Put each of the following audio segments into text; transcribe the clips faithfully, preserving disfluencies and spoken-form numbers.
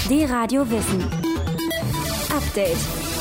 D-Radio Wissen. Update.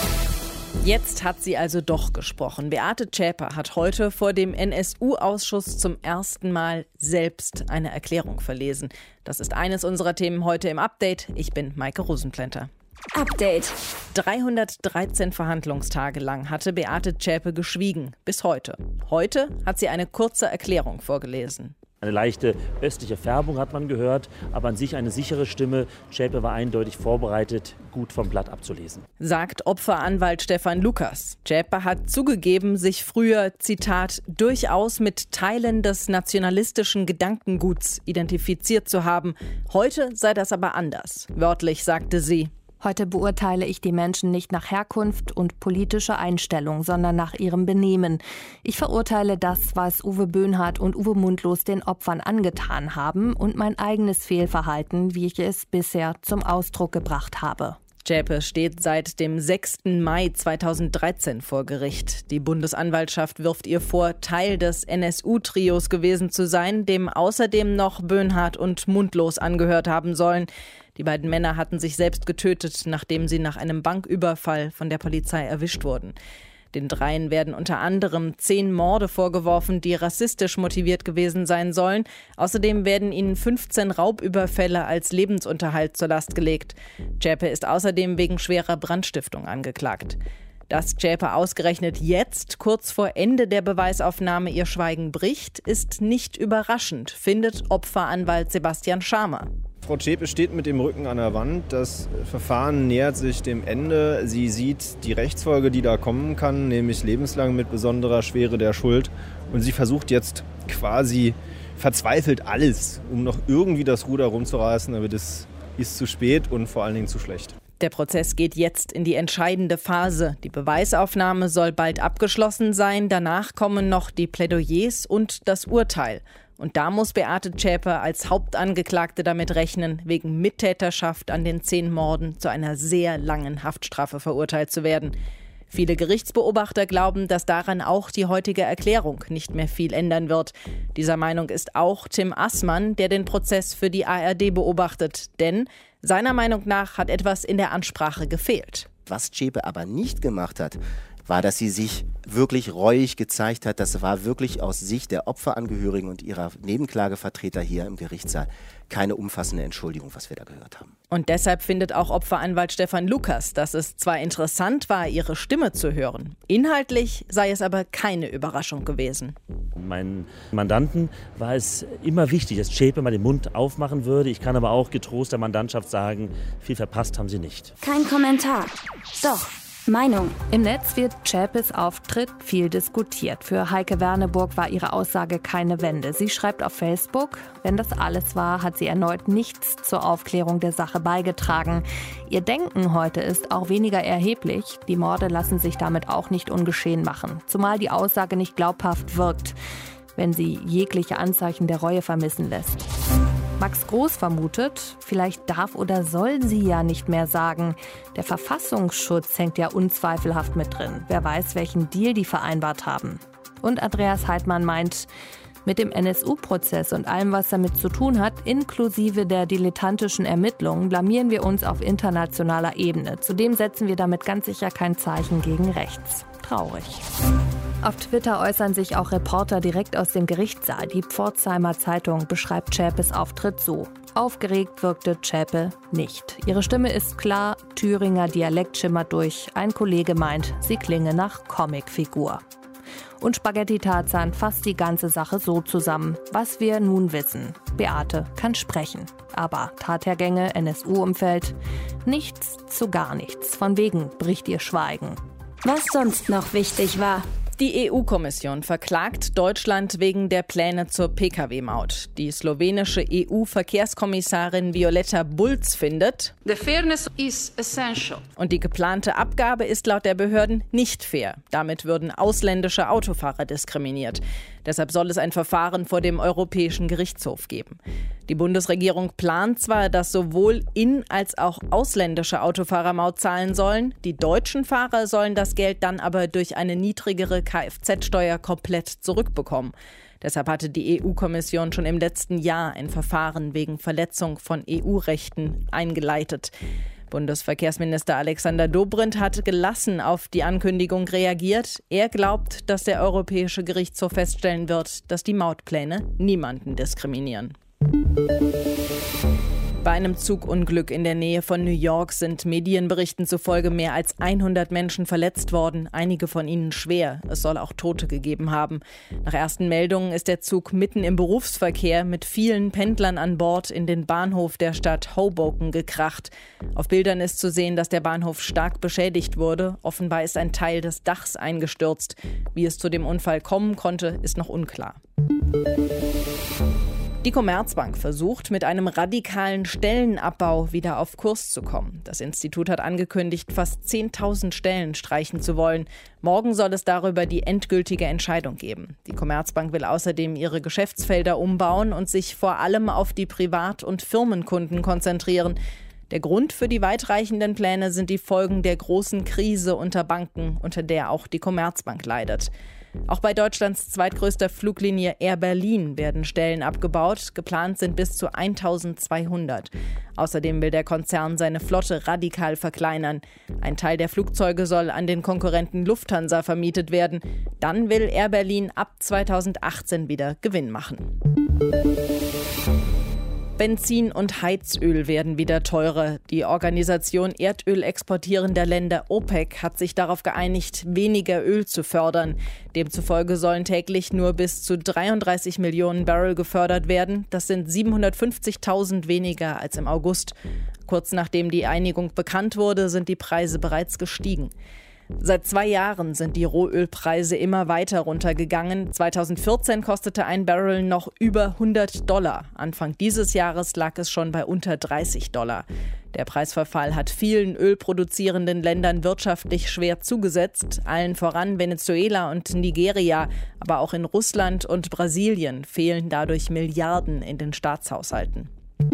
Jetzt hat sie also doch gesprochen. Beate Zschäpe hat heute vor dem N S U-Ausschuss zum ersten Mal selbst eine Erklärung verlesen. Das ist eines unserer Themen heute im Update. Ich bin Maike Rosenplanter. Update. dreihundertdreizehn Verhandlungstage lang hatte Beate Zschäpe geschwiegen. Bis heute. Heute hat sie eine kurze Erklärung vorgelesen. Eine leichte östliche Färbung hat man gehört, aber an sich eine sichere Stimme. Zschäpe war eindeutig vorbereitet, gut vom Blatt abzulesen. Sagt Opferanwalt Stefan Lukas. Zschäpe hat zugegeben, sich früher, Zitat, durchaus mit Teilen des nationalistischen Gedankenguts identifiziert zu haben. Heute sei das aber anders. Wörtlich sagte sie: Heute beurteile ich die Menschen nicht nach Herkunft und politischer Einstellung, sondern nach ihrem Benehmen. Ich verurteile das, was Uwe Böhnhardt und Uwe Mundlos den Opfern angetan haben und mein eigenes Fehlverhalten, wie ich es bisher zum Ausdruck gebracht habe. Zschäpe steht seit dem sechsten Mai zweitausenddreizehn vor Gericht. Die Bundesanwaltschaft wirft ihr vor, Teil des N S U-Trios gewesen zu sein, dem außerdem noch Böhnhardt und Mundlos angehört haben sollen. Die beiden Männer hatten sich selbst getötet, nachdem sie nach einem Banküberfall von der Polizei erwischt wurden. Den dreien werden unter anderem zehn Morde vorgeworfen, die rassistisch motiviert gewesen sein sollen. Außerdem werden ihnen fünfzehn Raubüberfälle als Lebensunterhalt zur Last gelegt. Zschäpe ist außerdem wegen schwerer Brandstiftung angeklagt. Dass Zschäpe ausgerechnet jetzt, kurz vor Ende der Beweisaufnahme, ihr Schweigen bricht, ist nicht überraschend, findet Opferanwalt Sebastian Schamer. Frau Zschäpe steht mit dem Rücken an der Wand. Das Verfahren nähert sich dem Ende. Sie sieht die Rechtsfolge, die da kommen kann, nämlich lebenslang mit besonderer Schwere der Schuld. Und sie versucht jetzt quasi verzweifelt alles, um noch irgendwie das Ruder rumzureißen. Aber das ist zu spät und vor allen Dingen zu schlecht. Der Prozess geht jetzt in die entscheidende Phase. Die Beweisaufnahme soll bald abgeschlossen sein. Danach kommen noch die Plädoyers und das Urteil. Und da muss Beate Zschäpe als Hauptangeklagte damit rechnen, wegen Mittäterschaft an den zehn Morden zu einer sehr langen Haftstrafe verurteilt zu werden. Viele Gerichtsbeobachter glauben, dass daran auch die heutige Erklärung nicht mehr viel ändern wird. Dieser Meinung ist auch Tim Assmann, der den Prozess für die A R D beobachtet. Denn seiner Meinung nach hat etwas in der Ansprache gefehlt. Was Zschäpe aber nicht gemacht hat, war, dass sie sich wirklich reuig gezeigt hat. Das war wirklich aus Sicht der Opferangehörigen und ihrer Nebenklagevertreter hier im Gerichtssaal keine umfassende Entschuldigung, was wir da gehört haben. Und deshalb findet auch Opferanwalt Stefan Lukas, dass es zwar interessant war, ihre Stimme zu hören, inhaltlich sei es aber keine Überraschung gewesen. Meinen Mandanten war es immer wichtig, dass Zschäpe mal den Mund aufmachen würde. Ich kann aber auch getrost der Mandantschaft sagen, viel verpasst haben sie nicht. Kein Kommentar. Doch. Meinung. Im Netz wird Zschäpes Auftritt viel diskutiert. Für Heike Werneburg war ihre Aussage keine Wende. Sie schreibt auf Facebook, wenn das alles war, hat sie erneut nichts zur Aufklärung der Sache beigetragen. Ihr Denken heute ist auch weniger erheblich. Die Morde lassen sich damit auch nicht ungeschehen machen. Zumal die Aussage nicht glaubhaft wirkt, wenn sie jegliche Anzeichen der Reue vermissen lässt. Max Groß vermutet, vielleicht darf oder soll sie ja nicht mehr sagen. Der Verfassungsschutz hängt ja unzweifelhaft mit drin. Wer weiß, welchen Deal die vereinbart haben. Und Andreas Heidmann meint, mit dem N S U-Prozess und allem, was damit zu tun hat, inklusive der dilettantischen Ermittlungen, blamieren wir uns auf internationaler Ebene. Zudem setzen wir damit ganz sicher kein Zeichen gegen rechts. Traurig. Auf Twitter äußern sich auch Reporter direkt aus dem Gerichtssaal. Die Pforzheimer Zeitung beschreibt Zschäpes Auftritt so: Aufgeregt wirkte Zschäpe nicht. Ihre Stimme ist klar, Thüringer Dialekt schimmert durch. Ein Kollege meint, sie klinge nach Comicfigur. Und Spaghetti Tarzan fasst die ganze Sache so zusammen. Was wir nun wissen: Beate kann sprechen. Aber Tathergänge, N S U-Umfeld, nichts zu gar nichts. Von wegen bricht ihr Schweigen. Was sonst noch wichtig war. Die E U-Kommission verklagt Deutschland wegen der Pläne zur Pkw W-Maut. Die slowenische E U-Verkehrskommissarin Violeta Bulc findet, The fairness is essential. Und die geplante Abgabe ist laut der Behörden nicht fair. Damit würden ausländische Autofahrer diskriminiert. Deshalb soll es ein Verfahren vor dem Europäischen Gerichtshof geben. Die Bundesregierung plant zwar, dass sowohl in- als auch ausländische Autofahrer Maut zahlen sollen. Die deutschen Fahrer sollen das Geld dann aber durch eine niedrigere Kfz-Steuer komplett zurückbekommen. Deshalb hatte die E U-Kommission schon im letzten Jahr ein Verfahren wegen Verletzung von E U-Rechten eingeleitet. Bundesverkehrsminister Alexander Dobrindt hat gelassen auf die Ankündigung reagiert. Er glaubt, dass der Europäische Gerichtshof feststellen wird, dass die Mautpläne niemanden diskriminieren. Bei einem Zugunglück in der Nähe von New York sind Medienberichten zufolge mehr als hundert Menschen verletzt worden, einige von ihnen schwer. Es soll auch Tote gegeben haben. Nach ersten Meldungen ist der Zug mitten im Berufsverkehr mit vielen Pendlern an Bord in den Bahnhof der Stadt Hoboken gekracht. Auf Bildern ist zu sehen, dass der Bahnhof stark beschädigt wurde. Offenbar ist ein Teil des Dachs eingestürzt. Wie es zu dem Unfall kommen konnte, ist noch unklar. Die Commerzbank versucht, mit einem radikalen Stellenabbau wieder auf Kurs zu kommen. Das Institut hat angekündigt, fast zehntausend Stellen streichen zu wollen. Morgen soll es darüber die endgültige Entscheidung geben. Die Commerzbank will außerdem ihre Geschäftsfelder umbauen und sich vor allem auf die Privat- und Firmenkunden konzentrieren. Der Grund für die weitreichenden Pläne sind die Folgen der großen Krise unter Banken, unter der auch die Commerzbank leidet. Auch bei Deutschlands zweitgrößter Fluglinie Air Berlin werden Stellen abgebaut. Geplant sind bis zu eintausendzweihundert. Außerdem will der Konzern seine Flotte radikal verkleinern. Ein Teil der Flugzeuge soll an den Konkurrenten Lufthansa vermietet werden. Dann will Air Berlin ab zweitausendachtzehn wieder Gewinn machen. Benzin und Heizöl werden wieder teurer. Die Organisation Erdöl exportierender Länder OPEC hat sich darauf geeinigt, weniger Öl zu fördern. Demzufolge sollen täglich nur bis zu dreiunddreißig Millionen Barrel gefördert werden. Das sind siebenhundertfünfzigtausend weniger als im August. Kurz nachdem die Einigung bekannt wurde, sind die Preise bereits gestiegen. Seit zwei Jahren sind die Rohölpreise immer weiter runtergegangen. zweitausendvierzehn kostete ein Barrel noch über hundert Dollar. Anfang dieses Jahres lag es schon bei unter dreißig Dollar. Der Preisverfall hat vielen ölproduzierenden Ländern wirtschaftlich schwer zugesetzt. Allen voran Venezuela und Nigeria, aber auch in Russland und Brasilien fehlen dadurch Milliarden in den Staatshaushalten.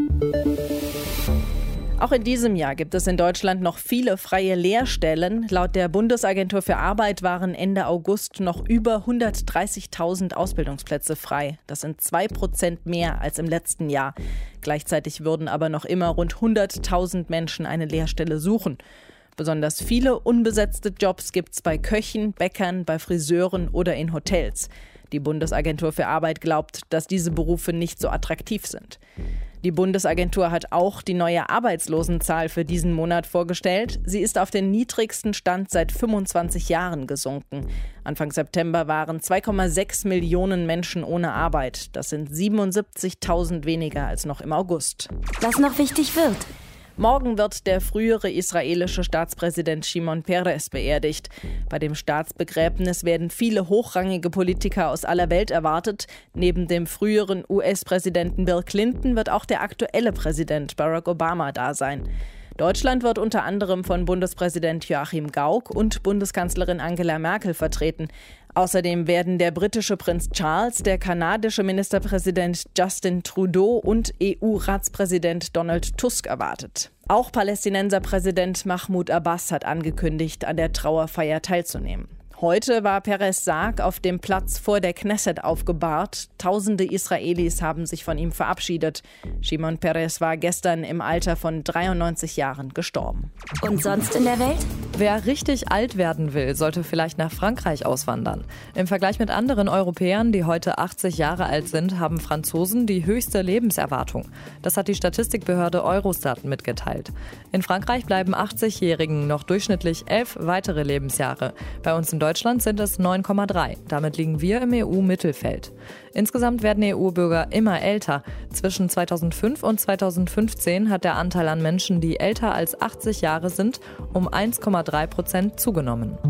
Auch in diesem Jahr gibt es in Deutschland noch viele freie Lehrstellen. Laut der Bundesagentur für Arbeit waren Ende August noch über hundertdreißigtausend Ausbildungsplätze frei. Das sind zwei Prozent mehr als im letzten Jahr. Gleichzeitig würden aber noch immer rund hunderttausend Menschen eine Lehrstelle suchen. Besonders viele unbesetzte Jobs gibt es bei Köchen, Bäckern, bei Friseuren oder in Hotels. Die Bundesagentur für Arbeit glaubt, dass diese Berufe nicht so attraktiv sind. Die Bundesagentur hat auch die neue Arbeitslosenzahl für diesen Monat vorgestellt. Sie ist auf den niedrigsten Stand seit fünfundzwanzig Jahren gesunken. Anfang September waren zwei Komma sechs Millionen Menschen ohne Arbeit. Das sind siebenundsiebzigtausend weniger als noch im August. Was noch wichtig wird. Morgen wird der frühere israelische Staatspräsident Shimon Peres beerdigt. Bei dem Staatsbegräbnis werden viele hochrangige Politiker aus aller Welt erwartet. Neben dem früheren U S-Präsidenten Bill Clinton wird auch der aktuelle Präsident Barack Obama da sein. Deutschland wird unter anderem von Bundespräsident Joachim Gauck und Bundeskanzlerin Angela Merkel vertreten. Außerdem werden der britische Prinz Charles, der kanadische Ministerpräsident Justin Trudeau und E U-Ratspräsident Donald Tusk erwartet. Auch Palästinenserpräsident Mahmoud Abbas hat angekündigt, an der Trauerfeier teilzunehmen. Heute war Peres' Sarg auf dem Platz vor der Knesset aufgebahrt. Tausende Israelis haben sich von ihm verabschiedet. Shimon Peres war gestern im Alter von dreiundneunzig Jahren gestorben. Und sonst in der Welt? Wer richtig alt werden will, sollte vielleicht nach Frankreich auswandern. Im Vergleich mit anderen Europäern, die heute achtzig Jahre alt sind, haben Franzosen die höchste Lebenserwartung. Das hat die Statistikbehörde Eurostat mitgeteilt. In Frankreich bleiben achtzigjährigen noch durchschnittlich elf weitere Lebensjahre. Bei uns in Deutschland sind es neun Komma drei. Damit liegen wir im E U-Mittelfeld. Insgesamt werden E U-Bürger immer älter. Zwischen zweitausendfünf und zweitausendfünfzehn hat der Anteil an Menschen, die älter als achtzig Jahre sind, um eins Komma drei Prozent zugenommen.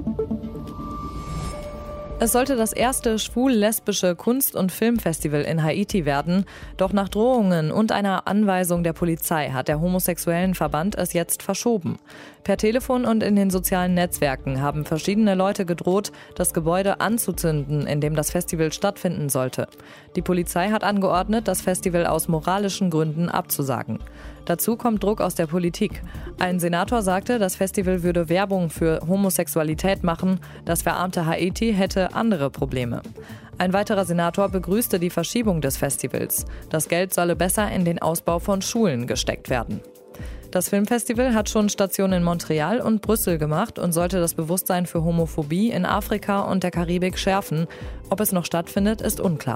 Es sollte das erste schwul-lesbische Kunst- und Filmfestival in Haiti werden. Doch nach Drohungen und einer Anweisung der Polizei hat der homosexuellen Verband es jetzt verschoben. Per Telefon und in den sozialen Netzwerken haben verschiedene Leute gedroht, das Gebäude anzuzünden, in dem das Festival stattfinden sollte. Die Polizei hat angeordnet, das Festival aus moralischen Gründen abzusagen. Dazu kommt Druck aus der Politik. Ein Senator sagte, das Festival würde Werbung für Homosexualität machen. Das verarmte Haiti hätte andere Probleme. Ein weiterer Senator begrüßte die Verschiebung des Festivals. Das Geld solle besser in den Ausbau von Schulen gesteckt werden. Das Filmfestival hat schon Stationen in Montreal und Brüssel gemacht und sollte das Bewusstsein für Homophobie in Afrika und der Karibik schärfen. Ob es noch stattfindet, ist unklar.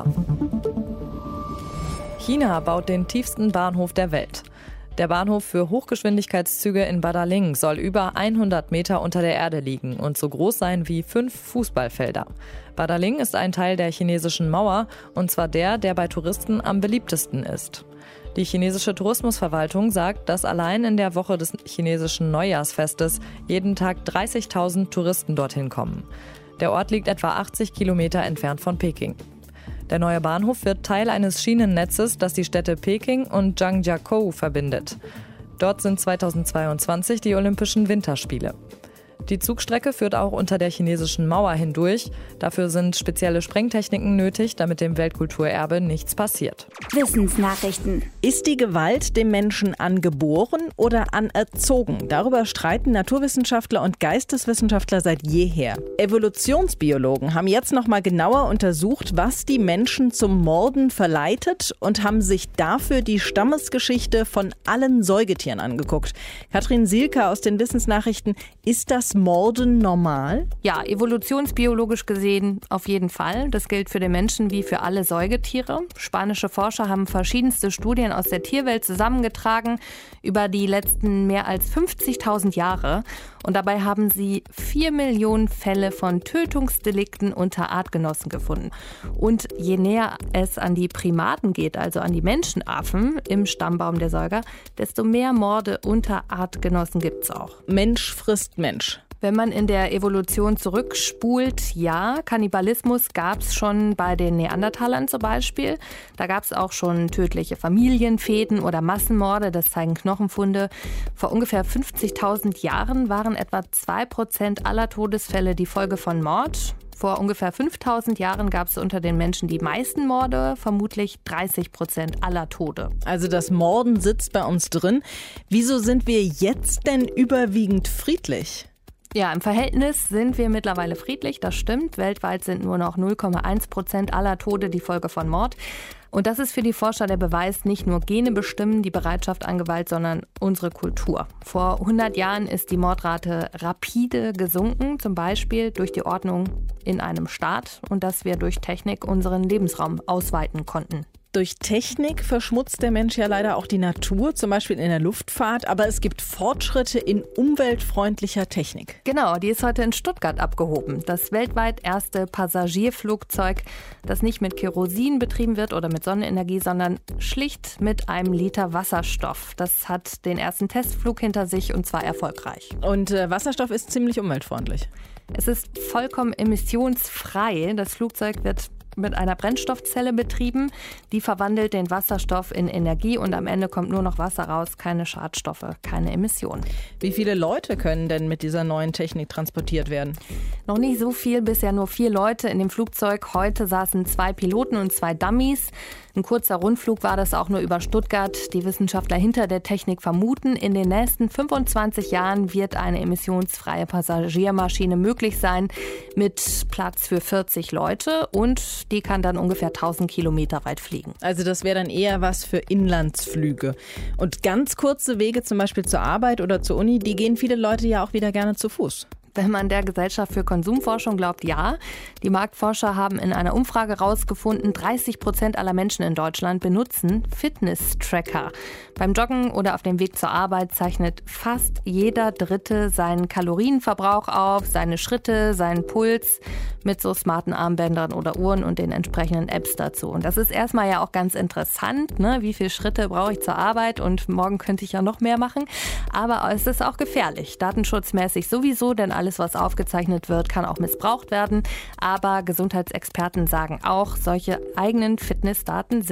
China baut den tiefsten Bahnhof der Welt. Der Bahnhof für Hochgeschwindigkeitszüge in Badaling soll über hundert Meter unter der Erde liegen und so groß sein wie fünf Fußballfelder. Badaling ist ein Teil der chinesischen Mauer, und zwar der, der bei Touristen am beliebtesten ist. Die chinesische Tourismusverwaltung sagt, dass allein in der Woche des chinesischen Neujahrsfestes jeden Tag dreißigtausend Touristen dorthin kommen. Der Ort liegt etwa achtzig Kilometer entfernt von Peking. Der neue Bahnhof wird Teil eines Schienennetzes, das die Städte Peking und Zhangjiakou verbindet. Dort sind zweitausendzweiundzwanzig die Olympischen Winterspiele. Die Zugstrecke führt auch unter der chinesischen Mauer hindurch. Dafür sind spezielle Sprengtechniken nötig, damit dem Weltkulturerbe nichts passiert. Wissensnachrichten. Ist die Gewalt dem Menschen angeboren oder anerzogen? Darüber streiten Naturwissenschaftler und Geisteswissenschaftler seit jeher. Evolutionsbiologen haben jetzt noch mal genauer untersucht, was die Menschen zum Morden verleitet, und haben sich dafür die Stammesgeschichte von allen Säugetieren angeguckt. Katrin Sielke aus den Wissensnachrichten: Ist das Morden normal? Ja, evolutionsbiologisch gesehen auf jeden Fall. Das gilt für den Menschen wie für alle Säugetiere. Spanische Forscher haben verschiedenste Studien aus der Tierwelt zusammengetragen über die letzten mehr als fünfzigtausend Jahre. Und dabei haben sie vier Millionen Fälle von Tötungsdelikten unter Artgenossen gefunden. Und je näher es an die Primaten geht, also an die Menschenaffen im Stammbaum der Säuger, desto mehr Morde unter Artgenossen gibt es auch. Mensch frisst Mensch. Wenn man in der Evolution zurückspult, ja, Kannibalismus gab es schon bei den Neandertalern zum Beispiel. Da gab es auch schon tödliche Familienfehden oder Massenmorde, das zeigen Knochenfunde. Vor ungefähr fünfzigtausend Jahren waren etwa zwei Prozent aller Todesfälle die Folge von Mord. Vor ungefähr fünftausend Jahren gab es unter den Menschen die meisten Morde, vermutlich dreißig Prozent aller Tode. Also das Morden sitzt bei uns drin. Wieso sind wir jetzt denn überwiegend friedlich? Ja, im Verhältnis sind wir mittlerweile friedlich, das stimmt. Weltweit sind nur noch null Komma eins Prozent aller Tode die Folge von Mord. Und das ist für die Forscher der Beweis, nicht nur Gene bestimmen die Bereitschaft an Gewalt, sondern unsere Kultur. Vor hundert Jahren ist die Mordrate rapide gesunken, zum Beispiel durch die Ordnung in einem Staat und dass wir durch Technik unseren Lebensraum ausweiten konnten. Durch Technik verschmutzt der Mensch ja leider auch die Natur, zum Beispiel in der Luftfahrt. Aber es gibt Fortschritte in umweltfreundlicher Technik. Genau, die ist heute in Stuttgart abgehoben. Das weltweit erste Passagierflugzeug, das nicht mit Kerosin betrieben wird oder mit Sonnenenergie, sondern schlicht mit einem Liter Wasserstoff. Das hat den ersten Testflug hinter sich und zwar erfolgreich. Und äh, Wasserstoff ist ziemlich umweltfreundlich. Es ist vollkommen emissionsfrei. Das Flugzeug wird mit einer Brennstoffzelle betrieben. Die verwandelt den Wasserstoff in Energie und am Ende kommt nur noch Wasser raus, keine Schadstoffe, keine Emissionen. Wie viele Leute können denn mit dieser neuen Technik transportiert werden? Noch nicht so viel, bisher nur vier Leute in dem Flugzeug. Heute saßen zwei Piloten und zwei Dummies. Ein kurzer Rundflug war das auch nur über Stuttgart. Die Wissenschaftler hinter der Technik vermuten, in den nächsten fünfundzwanzig Jahren wird eine emissionsfreie Passagiermaschine möglich sein mit Platz für vierzig Leute und die kann dann ungefähr tausend Kilometer weit fliegen. Also das wäre dann eher was für Inlandsflüge. Und ganz kurze Wege, zum Beispiel zur Arbeit oder zur Uni, die gehen viele Leute ja auch wieder gerne zu Fuß. Wenn man der Gesellschaft für Konsumforschung glaubt, ja. Die Marktforscher haben in einer Umfrage herausgefunden, dreißig Prozent aller Menschen in Deutschland benutzen Fitness-Tracker. Beim Joggen oder auf dem Weg zur Arbeit zeichnet fast jeder Dritte seinen Kalorienverbrauch auf, seine Schritte, seinen Puls mit so smarten Armbändern oder Uhren und den entsprechenden Apps dazu. Und das ist erstmal ja auch ganz interessant, ne? Wie viele Schritte brauche ich zur Arbeit und morgen könnte ich ja noch mehr machen. Aber es ist auch gefährlich, datenschutzmäßig sowieso, denn alle Alles, was aufgezeichnet wird, kann auch missbraucht werden. Aber Gesundheitsexperten sagen auch, solche eigenen Fitnessdaten sind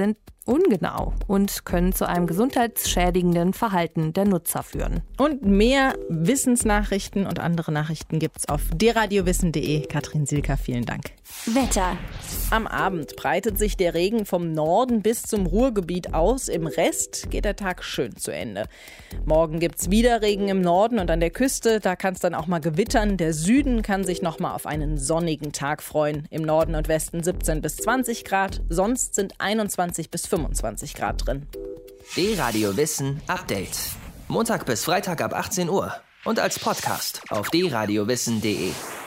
ungenau und können zu einem gesundheitsschädigenden Verhalten der Nutzer führen. Und mehr Wissensnachrichten und andere Nachrichten gibt's auf d radio wissen punkt de. Katrin Silka, vielen Dank. Wetter. Am Abend breitet sich der Regen vom Norden bis zum Ruhrgebiet aus. Im Rest geht der Tag schön zu Ende. Morgen gibt's wieder Regen im Norden und an der Küste. Da kann es dann auch mal gewittern. Der Süden kann sich noch mal auf einen sonnigen Tag freuen. Im Norden und Westen siebzehn bis zwanzig Grad. Sonst sind einundzwanzig bis fünfundzwanzig Grad drin. D-Radio Wissen Update. Montag bis Freitag ab achtzehn Uhr. Und als Podcast auf d radio wissen punkt de.